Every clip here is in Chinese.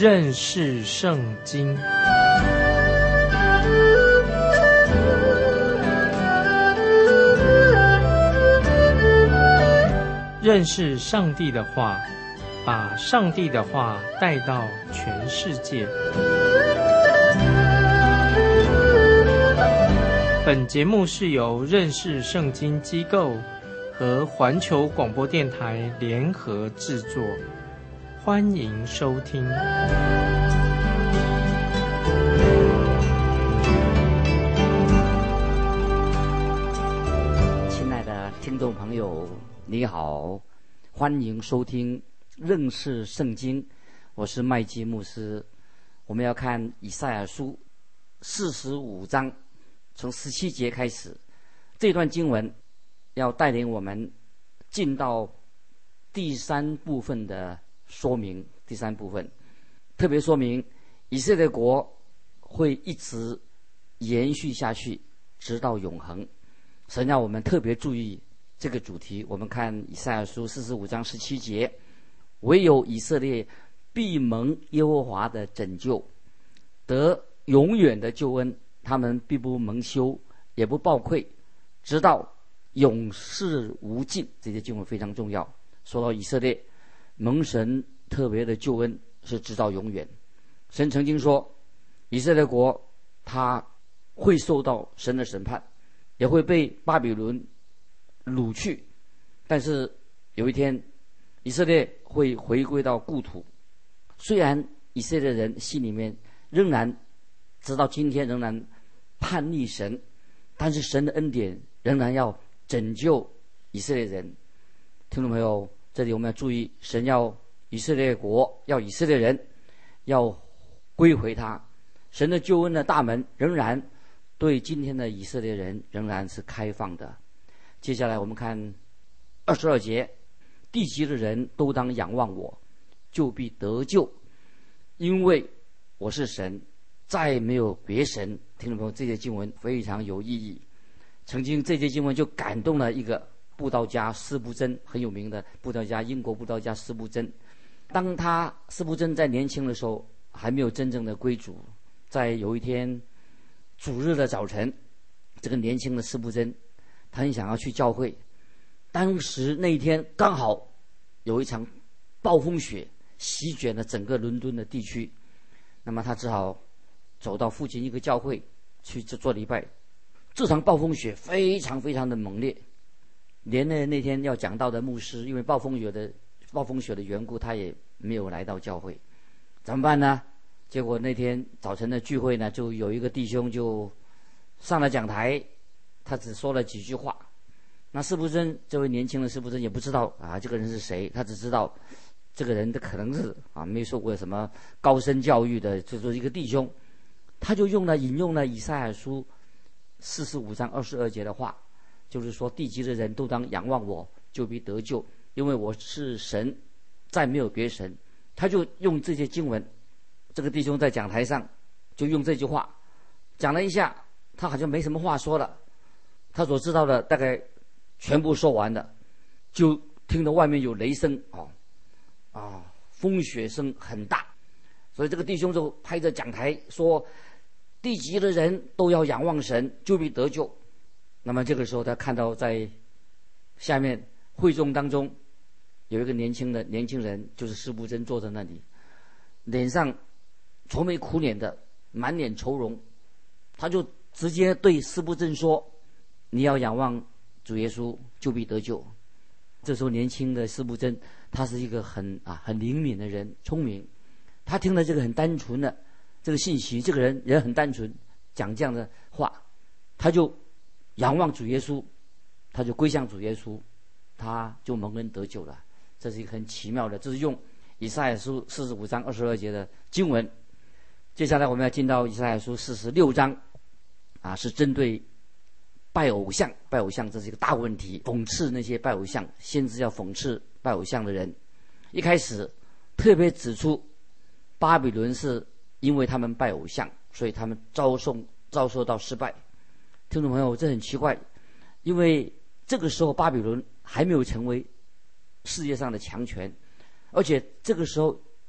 认识圣经。认识上帝的话，把上帝的话带到全世界。本节目是由认识圣经机构和环球广播电台联合制作，欢迎收听。 亲爱的听众朋友，你好，欢迎收听认识圣经，我是麦基牧师。我们要看以赛亚书45章，从17节开始。这段经文要带领我们进到第三部分的说明。第三部分特别说明以色列国会一直延续下去，直到永恒。神让我们特别注意这个主题。我们看以赛亚书45章17节，唯有以色列必蒙耶和华的拯救，得永远的救恩，他们必不蒙羞，也不抱愧，直到永世无尽。这些经文非常重要。说到以色列蒙神特别的救恩是直到永远。神曾经说以色列国他会受到神的审判，也会被巴比伦掳去，但是有一天以色列会回归到故土。虽然以色列人心里面仍然直到今天仍然叛逆神，但是神的恩典仍然要拯救以色列人。听众朋友，这里我们要注意，神要以色列国，要以色列人要归回他。神的救恩的大门仍然对今天的以色列人仍然是开放的。接下来我们看22节，地极的人都当仰望我，就必得救，因为我是神，再没有别神。听众朋友，这些经文非常有意义。曾经这些经文就感动了一个布道家司布真，很有名的布道家，英国布道家司布真。当他司布真在年轻的时候还没有真正的归主，在有一天主日的早晨，这个年轻的司布真他很想要去教会。当时那一天刚好有一场暴风雪席卷了整个伦敦的地区，那么他只好走到附近一个教会去做礼拜。这场暴风雪非常非常的猛烈，连那天要讲道的牧师因为暴风雪的缘故，他也没有来到教会。怎么办呢？结果那天早晨的聚会呢，就有一个弟兄就上了讲台，他只说了几句话。那司布真这位年轻的司布真也不知道这个人是谁，他只知道这个人的可能是没受过什么高深教育的，就是一个弟兄。他就引用了以赛亚书45章22节的话，就是说地极的人都当仰望我，就必得救，因为我是神，再没有别神。他就用这些经文，这个弟兄在讲台上就用这句话讲了一下，他好像没什么话说了，他所知道的大概全部说完了，就听到外面有雷声，风雪声很大，所以这个弟兄就拍着讲台说，地极的人都要仰望神，就必得救。那么这个时候他看到在下面会众当中有一个年轻人，就是司布真坐在那里，脸上愁眉苦脸的，满脸愁容。他就直接对司布真说，你要仰望主耶稣，就必得救。这时候年轻的司布真他是一个很灵敏的人，聪明。他听了这个很单纯的这个信息，这个人很单纯，讲这样的话，他就仰望主耶稣，他就归向主耶稣，他就蒙恩得救了。这是一个很奇妙的，这是用以赛亚书45章22节的经文。接下来我们要进到以赛亚书46章是针对拜偶像，这是一个大问题，讽刺那些拜偶像，先知要讽刺拜偶像的人。一开始特别指出巴比伦是因为他们拜偶像，所以他们遭受到失败。听众朋友，这很奇怪，因为这个时候巴比伦还没有成为世界上的强权，而且这个时候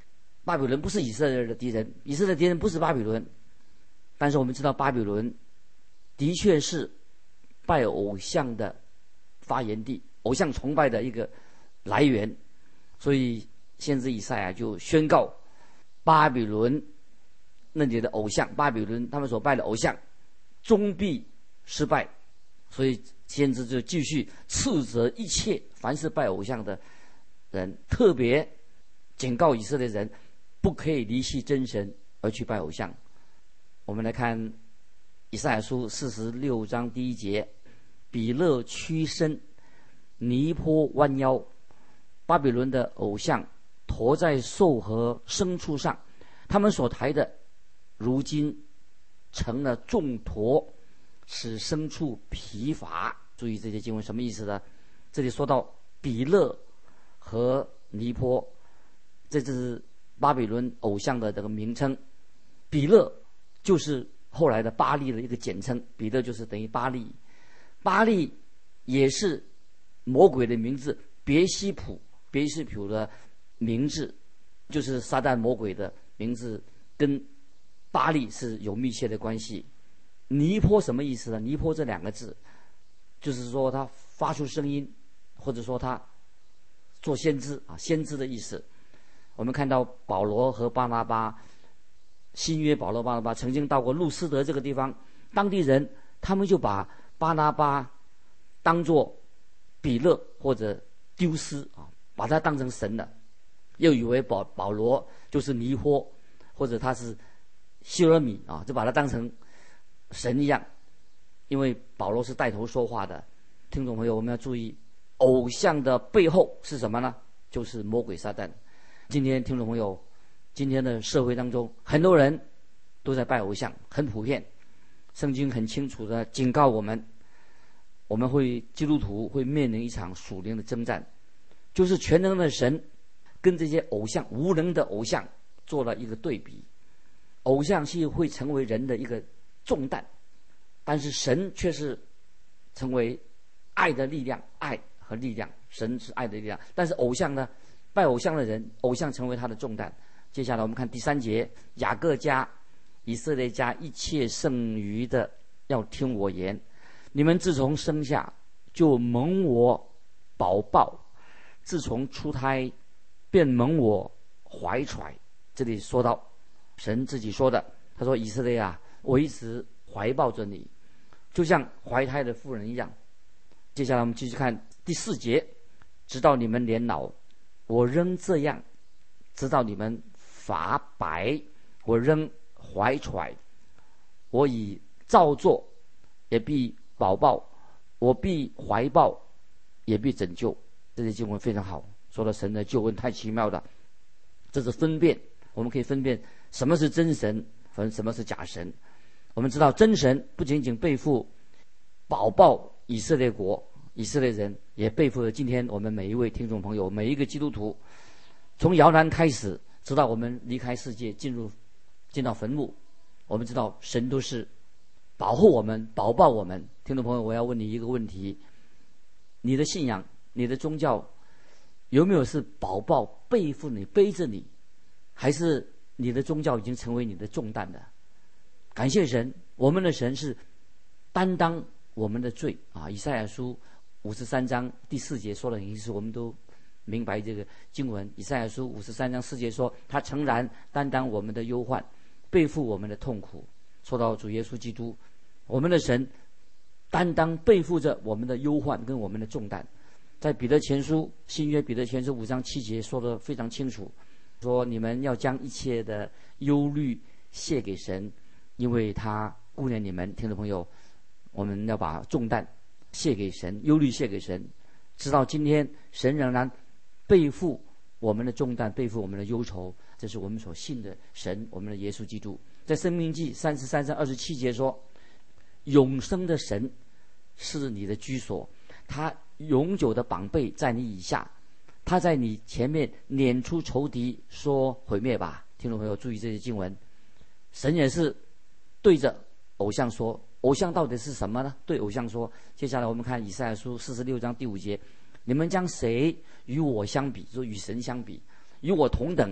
巴比伦不是以色列人的敌人，以色列的敌人不是巴比伦，但是我们知道巴比伦的确是拜偶像的发源地，偶像崇拜的一个来源。所以先知以赛亚就宣告巴比伦那里的偶像，巴比伦他们所拜的偶像终必失败。所以先知就继续斥责一切凡是拜偶像的人，特别警告以色列人不可以离弃真神而去拜偶像。我们来看以赛亚书46章第1节，比勒屈身，尼坡弯腰，巴比伦的偶像驮在兽和牲畜上，他们所抬的如今成了重驮，使牲畜疲乏。注意这些经文什么意思呢？这里说到比勒和尼坡，这是巴比伦偶像的这个名称。比勒就是后来的巴利的一个简称，比勒就是等于巴利，巴利也是魔鬼的名字，别西卜的名字就是撒旦魔鬼的名字，跟巴利是有密切的关系。尼坡什么意思呢？尼坡这2个字就是说他发出声音，或者说他做先知啊，先知的意思。我们看到保罗和巴拿巴，新约保罗巴拿巴曾经到过路斯德这个地方，当地人他们就把巴拿巴当作比勒或者丢斯啊，把他当成神了，又以为保罗就是尼坡，或者他是希勒米啊，就把他当成神一样。因为保罗是带头说话的。听众朋友，我们要注意，偶像的背后是什么呢？就是魔鬼撒旦。今天听众朋友，今天的社会当中，很多人都在拜偶像，很普遍。圣经很清楚的警告我们，基督徒会面临一场属灵的征战，就是全能的神跟这些偶像，无能的偶像做了一个对比。偶像是会成为人的一个重担，但是神却是成为爱的力量，爱和力量，神是爱的力量。但是偶像呢，拜偶像的人，偶像成为他的重担。接下来我们看第3节，雅各家、以色列家一切剩余的要听我言，你们自从生下就蒙我保抱，自从出胎便蒙我怀揣。这里说到神自己说的，他说以色列啊，我一直怀抱着你，就像怀胎的妇人一样。接下来我们继续看第4节，直到你们年老，我仍这样；直到你们发白，我仍怀揣。我已照做，也必保抱；我必怀抱，也必拯救。这些经文非常好，说了神的救恩太奇妙了。这是分辨，我们可以分辨什么是真神和什么是假神。我们知道真神不仅仅背负保抱以色列国、以色列人，也背负了今天我们每一位听众朋友、每一个基督徒，从摇篮开始，直到我们离开世界，进到坟墓，我们知道神都是保护我们、保抱我们。听众朋友，我要问你一个问题：你的信仰、你的宗教有没有是保抱、背负你、背着你，还是你的宗教已经成为你的重担了？感谢神，我们的神是担当我们的罪啊！以赛亚书53章第4节说的很清楚，我们都明白这个经文。以赛亚书53章4节说，他诚然担当我们的忧患，背负我们的痛苦。说到主耶稣基督，我们的神担当背负着我们的忧患跟我们的重担。在彼得前书，新约彼得前书5章7节说得非常清楚，说你们要将一切的忧虑卸给神，因为他顾念你们。听众朋友，我们要把重担卸给神，忧虑卸给神。直到今天，神仍然背负我们的重担，背负我们的忧愁，这是我们所信的神，我们的耶稣基督。在申命记33章27节说，永生的神是你的居所，他永久的绑背在你以下，他在你前面撵出仇敌，说毁灭吧。听众朋友注意这些经文，神也是对着偶像说，偶像到底是什么呢？对偶像说。接下来我们看以赛亚书46章第5节，你们将谁与我相比，说与神相比，与我同等，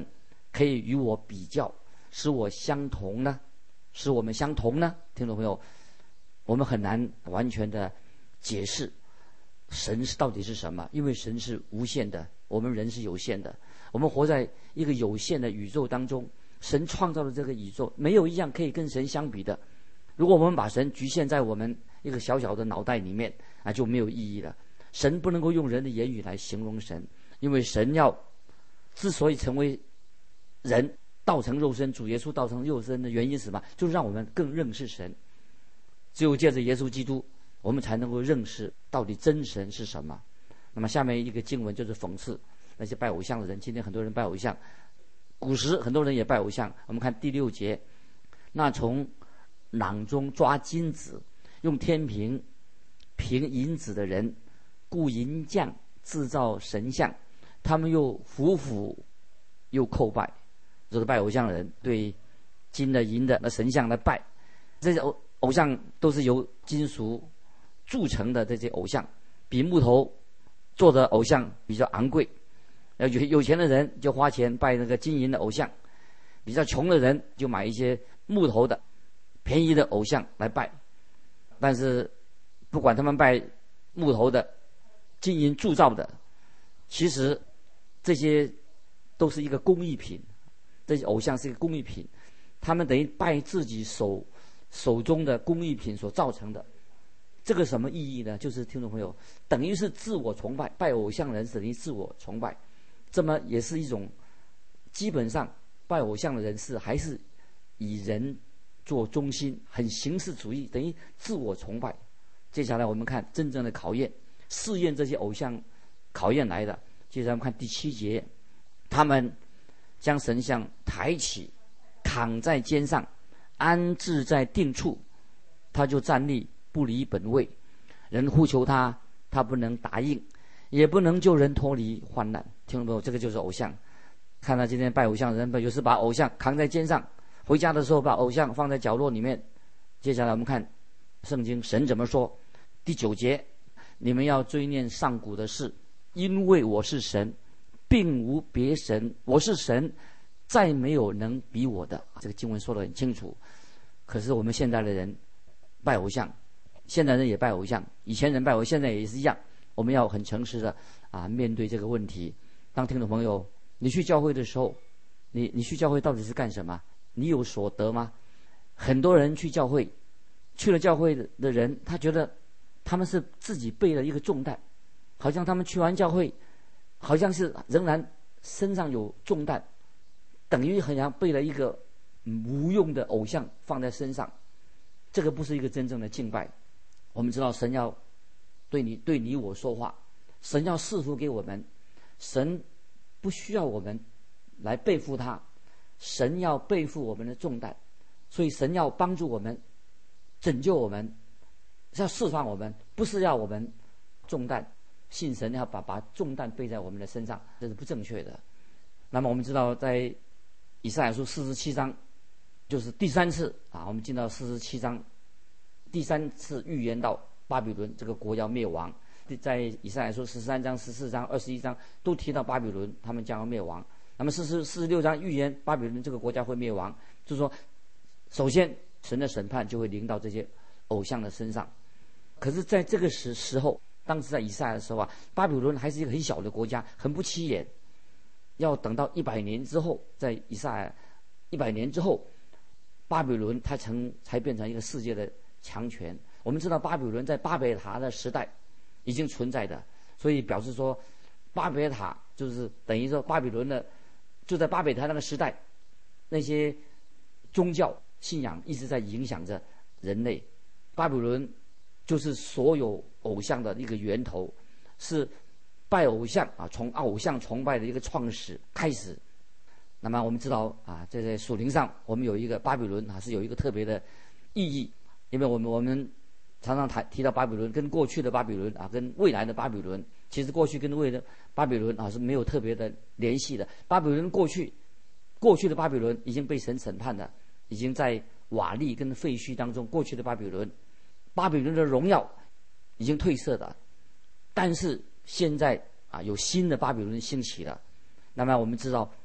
可以与我比较，使我相同呢？使我们相同呢？听众朋友，我们很难完全的解释神是到底是什么，因为神是无限的，我们人是有限的，我们活在一个有限的宇宙当中。神创造的这个宇宙，没有一样可以跟神相比的。如果我们把神局限在我们一个小小的脑袋里面啊，就没有意义了。神不能够用人的言语来形容神，因为神之所以成为人，道成肉身，主耶稣道成肉身的原因是什么？就是让我们更认识神。只有借着耶稣基督，我们才能够认识到底真神是什么。那么下面一个经文就是讽刺那些拜偶像的人。今天很多人拜偶像，古时很多人也拜偶像。我们看第6节，那从囊中抓金子，用天平平银子的人，雇银匠制造神像，他们又俯俯又叩拜。这个拜偶像的人对金的银的那神像来拜。这些偶像都是由金属铸成的，这些偶像比木头做的偶像比较昂贵。有钱的人就花钱拜那个金银的偶像，比较穷的人就买一些木头的便宜的偶像来拜。但是不管他们拜木头的、金银铸造的，其实这些都是一个工艺品，这些偶像是一个工艺品，他们等于拜自己手中的工艺品所造成的。这个什么意义呢？就是听众朋友，等于是自我崇拜，拜偶像人等于自我崇拜。这么也是一种，基本上拜偶像的人还是以人做中心，很形式主义，等于自我崇拜。接下来我们看真正的考验，试验这些偶像考验来的。接下来我们看第7节，他们将神像抬起，扛在肩上，安置在定处，他就站立不离本位。人呼求他，他不能答应，也不能救人脱离患难。听众朋友，这个就是偶像。看到今天拜偶像的人，有时把偶像扛在肩上，回家的时候把偶像放在角落里面。接下来我们看圣经神怎么说。第9节，你们要追念上古的事，因为我是神，并无别神，我是神，再没有能比我的。这个经文说得很清楚。可是我们现在的人拜偶像，现在人也拜偶像，以前人拜偶像，现在也是一样。我们要很诚实的面对这个问题。当听众朋友，你去教会的时候，你去教会到底是干什么？你有所得吗？很多人去教会，去了教会的人，他觉得他们是自己背了一个重担，好像他们去完教会，好像是仍然身上有重担，等于好像背了一个无用的偶像放在身上。这个不是一个真正的敬拜。我们知道神要对你我说话，神要赐福给我们，神不需要我们来背负他，神要背负我们的重担。所以神要帮助我们，拯救我们，是要释放我们，不是要我们重担信神要把重担背在我们的身上，这是不正确的。那么我们知道在以赛亚书47章就是第3次我们进到47章第3次预言到巴比伦这个国要灭亡。在以赛亚书13章、14章、21章都提到巴比伦他们将要灭亡。那么46章预言巴比伦这个国家会灭亡，就是说首先神的审判就会临到这些偶像的身上。可是在这个时候，当时在以赛亚的时候巴比伦还是一个很小的国家，很不起眼。要等到100年之后，在以赛亚100年之后，巴比伦它才变成一个世界的强权。我们知道巴比伦在巴别塔的时代已经存在的，所以表示说巴别塔就是等于说巴比伦的，就在巴别塔那个时代，那些宗教信仰一直在影响着人类。巴比伦就是所有偶像的一个源头，是拜偶像从偶像崇拜的一个创始开始。那么我们知道在属灵上我们有一个巴比伦是有一个特别的意义，因为我们常常提到巴比伦跟过去的巴比伦跟未来的巴比伦，其实过去跟未来的巴比伦是没有特别的联系的。巴比伦过去的巴比伦已经被神审判的，已经在瓦砾跟废墟当中。过去的巴比伦的荣耀已经褪色的，但是现在有新的巴比伦兴起了。那么我们知道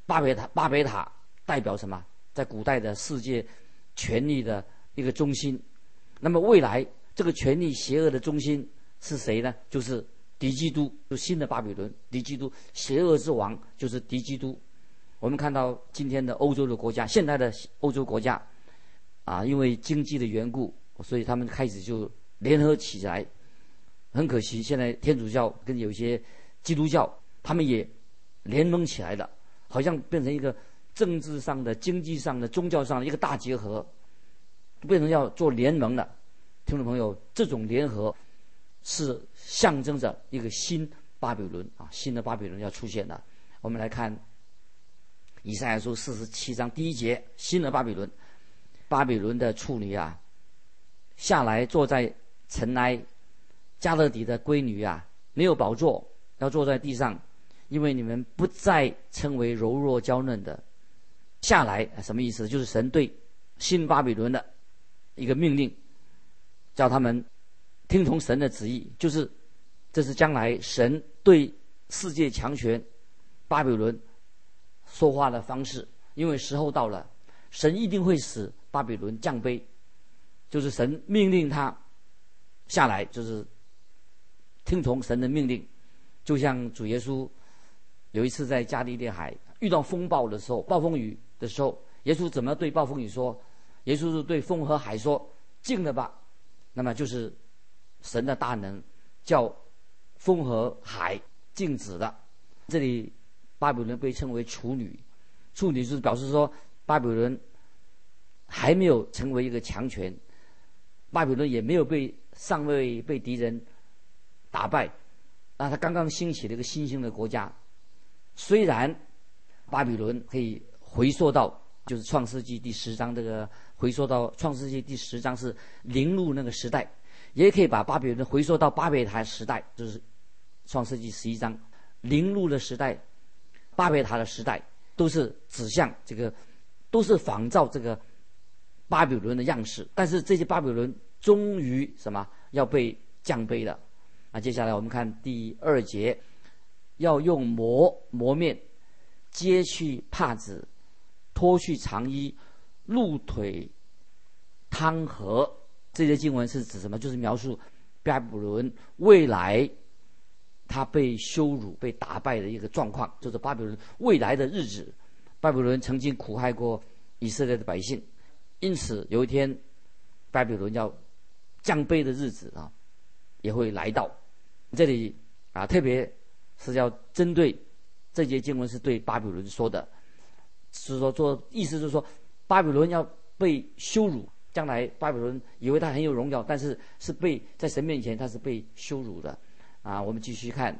巴别塔代表什么？在古代的世界权力的一个中心。那么未来这个权力邪恶的中心是谁呢？就是敌基督，就新的巴比伦，敌基督，邪恶之王就是敌基督。我们看到今天的欧洲的国家，现代的欧洲国家因为经济的缘故，所以他们开始就联合起来。很可惜，现在天主教跟有一些基督教，他们也联盟起来了，好像变成一个政治上的、经济上的、宗教上的一个大结合，变成要做联盟了。听众朋友，这种联合是象征着一个新巴比伦新的巴比伦要出现了。我们来看以赛亚书47章第1节，新的巴比伦，巴比伦的处女下来坐在尘埃，加勒底的闺女没有宝座，要坐在地上，因为你们不再称为柔弱娇嫩的。下来什么意思？就是神对新巴比伦的一个命令，叫他们听从神的旨意，就是这是将来神对世界强权巴比伦说话的方式。因为时候到了，神一定会使巴比伦降卑，就是神命令他下来，就是听从神的命令。就像主耶稣有一次在加利利海遇到风暴的时候，暴风雨的时候，耶稣怎么对暴风雨说？耶稣是对风和海说：静了吧。那么就是神的大能叫风和海静止了。这里巴比伦被称为处女，处女就是表示说巴比伦还没有成为一个强权，巴比伦也没有尚未被敌人打败，他刚刚兴起了一个新兴的国家。虽然巴比伦可以回溯到就是创世纪第10章，这个回溯到创世纪第10章是陵路那个时代，也可以把巴比伦回溯到巴别塔时代，就是创世纪11章陵路的时代，巴别塔的时代，都是指向这个，都是仿照这个巴比伦的样式。但是这些巴比伦终于什么要被降卑了。接下来我们看第2节，要用磨面，揭去帕子，脱去长衣，露腿汤河。这些经文是指什么？就是描述巴比伦未来他被羞辱、被打败的一个状况，就是巴比伦未来的日子。巴比伦曾经苦害过以色列的百姓，因此有一天巴比伦要降卑的日子也会来到。这里特别是要针对这节经文是对巴比伦说的，是说意思就是说巴比伦要被羞辱，将来巴比伦以为他很有荣耀，但是被在神面前他是被羞辱的。我们继续看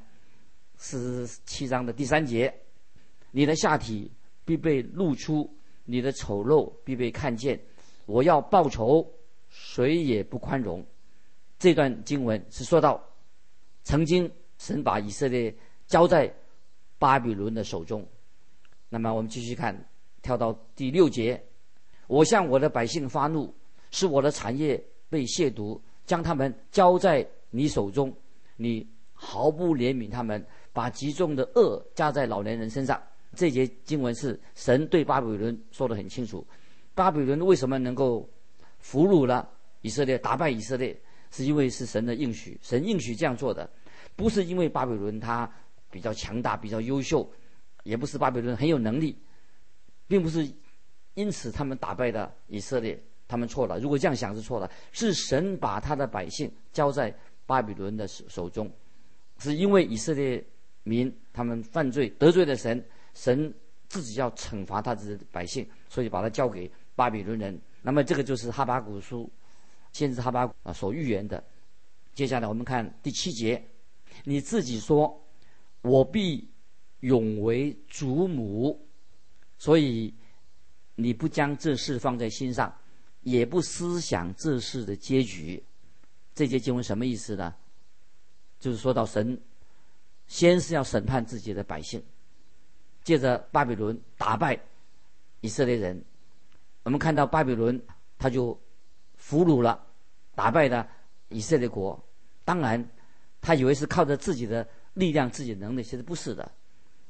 47章的第3节，你的下体必被露出，你的丑陋必被看见，我要报仇，谁也不宽容。这段经文是说到曾经神把以色列交在巴比伦的手中。那么我们继续看，跳到第6节，我向我的百姓发怒，使我的产业被亵渎，将他们交在你手中，你毫不怜悯他们，把极重的恶加在老年人身上。这节经文是神对巴比伦说得很清楚，巴比伦为什么能够俘虏了以色列，打败以色列，是因为是神的应许，神应许这样做的，不是因为巴比伦他比较强大、比较优秀，也不是巴比伦很有能力，并不是因此他们打败了以色列，他们错了。如果这样想是错了，是神把他的百姓交在巴比伦的手中，是因为以色列民他们犯罪得罪了神，神自己要惩罚他的百姓，所以把他交给巴比伦人。那么这个就是哈巴谷书先知哈巴谷所预言的。接下来我们看第7节，你自己说，我必永为主母，所以你不将这事放在心上，也不思想这事的结局。这节经文什么意思呢？就是说到神先是要审判自己的百姓，借着巴比伦打败以色列人。我们看到巴比伦他就俘虏了打败了以色列国，当然他以为是靠着自己的力量、自己的能力，其实不是的。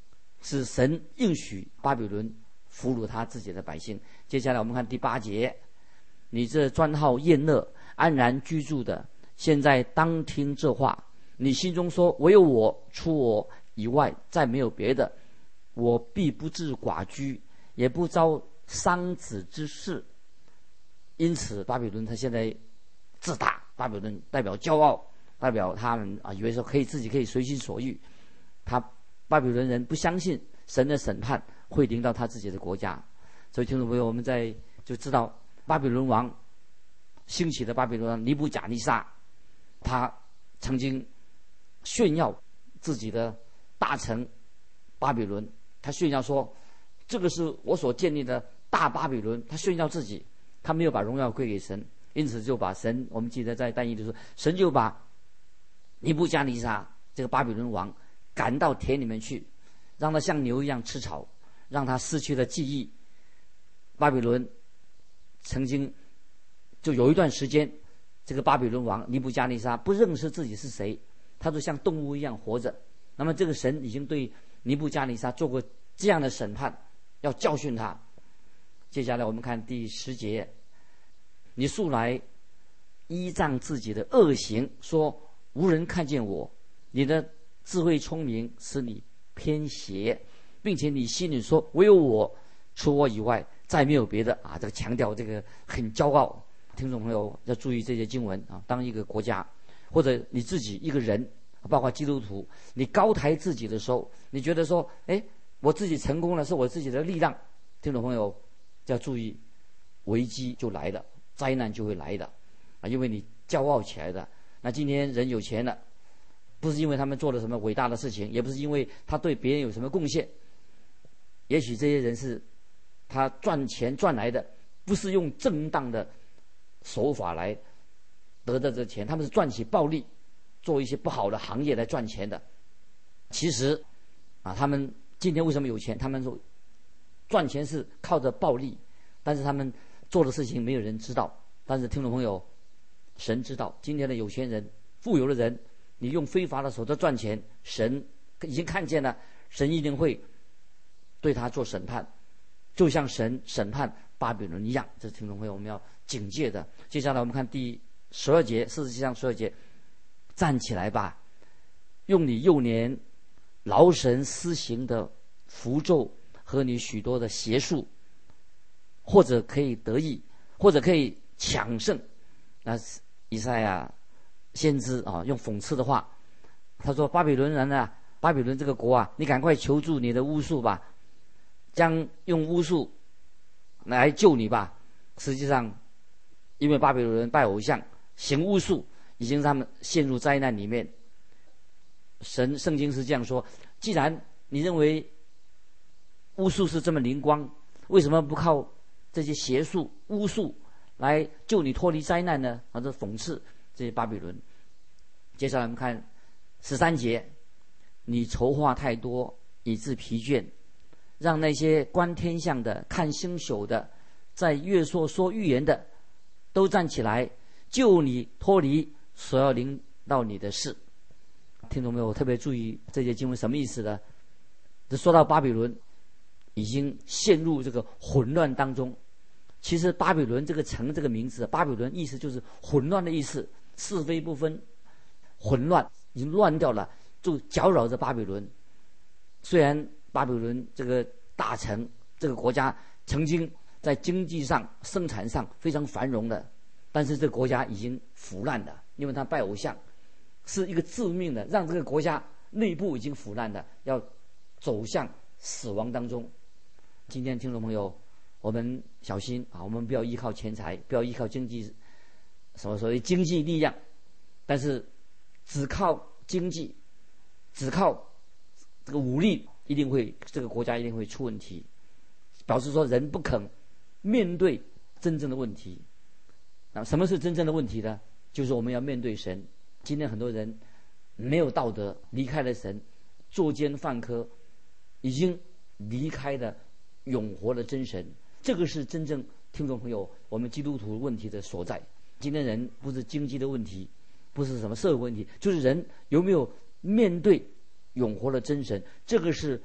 使神应许巴比伦俘虏他自己的百姓。接下来我们看第8节，你这专好宴乐安然居住的，现在当听这话，你心中说，唯有我，除我以外再没有别的，我必不致寡居，也不遭丧子之事。因此巴比伦他现在自大，巴比伦代表骄傲，代表他们以为说自己可以随心所欲。巴比伦人不相信神的审判会临到他自己的国家。所以听众朋友，我们就知道巴比伦王兴起的巴比伦王尼布甲尼撒，他曾经炫耀自己的大城巴比伦，他炫耀说这个是我所建立的大巴比伦，他炫耀自己，他没有把荣耀归给神，因此就把神，我们记得在但以理的时候，神就把尼布甲尼撒这个巴比伦王赶到田里面去，让他像牛一样吃草，让他失去了记忆。巴比伦曾经就有一段时间，这个巴比伦王尼布甲尼撒不认识自己是谁，他就像动物一样活着。那么这个神已经对尼布甲尼撒做过这样的审判，要教训他。接下来我们看第10节，你素来依仗自己的恶行，说无人看见我，你的智慧聪明使你偏邪，并且你心里说，唯有我，除我以外再没有别的啊！这个强调这个很骄傲。听众朋友要注意这些经文啊！当一个国家或者你自己一个人，包括基督徒，你高抬自己的时候，你觉得说，我自己成功了，是我自己的力量。听众朋友要注意，危机就来了，灾难就会来的啊！因为你骄傲起来的。那今天人有钱了，不是因为他们做了什么伟大的事情，也不是因为他对别人有什么贡献，也许这些人是他赚钱赚来的，不是用正当的手法来得到这钱，他们是赚取暴利，做一些不好的行业来赚钱的。其实他们今天为什么有钱？他们说赚钱是靠着暴利，但是他们做的事情没有人知道。但是听众朋友，神知道，今天的有钱人、富有的人，你用非法的手段赚钱，神已经看见了，神一定会对他做审判，就像神审判巴比伦一样。这是听众朋友我们要警戒的。接下来我们看第12节，47章12节，站起来吧，用你幼年劳神施行的符咒和你许多的邪术，或者可以得益，或者可以抢胜。那以赛亚先知用讽刺的话，他说巴比伦人啊，巴比伦这个国啊，你赶快求助你的巫术吧，将用巫术来救你吧。实际上因为巴比伦人拜偶像行巫术，已经让他们陷入灾难里面。圣经是这样说，既然你认为巫术是这么灵光，为什么不靠这些邪术巫术来救你脱离灾难呢？这讽刺这些巴比伦。接下来我们看13节，你筹划太多以致疲倦，让那些观天象的、看星宿的、在月朔说预言的都站起来，救你脱离所要临到你的事。听众朋友特别注意这些经文什么意思呢？这说到巴比伦已经陷入这个混乱当中。其实巴比伦这个城这个名字，巴比伦意思就是混乱的意思，是非不分，混乱已经乱掉了，就搅扰着巴比伦。虽然巴比伦这个大城这个国家曾经在经济上生产上非常繁荣的，但是这个国家已经腐烂了，因为他拜偶像是一个致命的，让这个国家内部已经腐烂的，要走向死亡当中。今天听众朋友，我们小心我们不要依靠钱财，不要依靠经济，所谓经济力量，但是只靠经济，只靠这个武力，这个国家一定会出问题。表示说人不肯面对真正的问题。那什么是真正的问题呢？就是我们要面对神。今天很多人没有道德，离开了神，作奸犯科，已经离开了永活的真神。这个是真正听众朋友我们基督徒问题的所在。今天人不是经济的问题，不是什么社会问题，就是人有没有面对永活的真神，这个是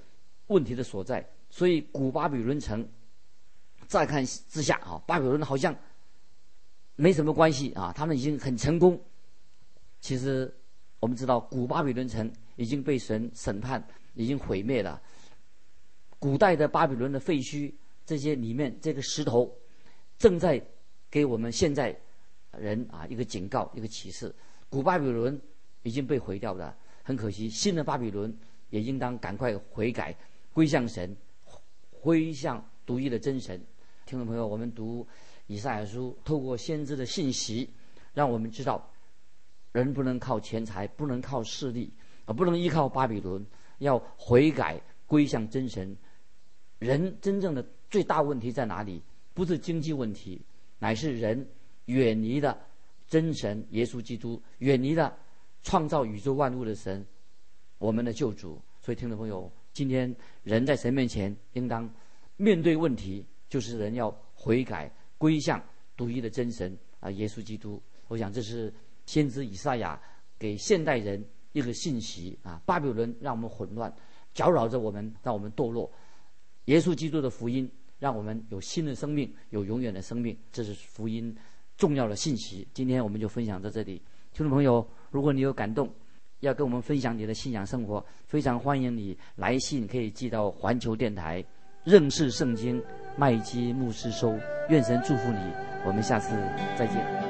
问题的所在。所以古巴比伦城再看之下啊，巴比伦好像没什么关系啊，他们已经很成功。其实我们知道，古巴比伦城已经被神审判，已经毁灭了。古代的巴比伦的废墟，这些里面这个石头，正在给我们现在人啊一个警告，一个启示。古巴比伦已经被毁掉了，很可惜，新的巴比伦也应当赶快悔改，归向神，归向独一的真神。听众朋友，我们读以赛亚书，透过先知的信息，让我们知道，人不能靠钱财，不能靠势力，不能依靠巴比伦，要悔改，归向真神。人真正的最大问题在哪里？不是经济问题，乃是人远离了真神耶稣基督，远离了创造宇宙万物的神，我们的救主。所以听众朋友，今天人在神面前应当面对问题，就是人要悔改，归向独一的真神啊，耶稣基督。我想这是先知以赛亚给现代人一个信息啊，巴比伦让我们混乱，搅扰着我们，让我们堕落。耶稣基督的福音让我们有新的生命，有永远的生命，这是福音重要的信息。今天我们就分享到这里。听众朋友，如果你有感动，要跟我们分享你的信仰生活，非常欢迎你来信，可以寄到环球电台认识圣经麦基牧师收。愿神祝福你，我们下次再见。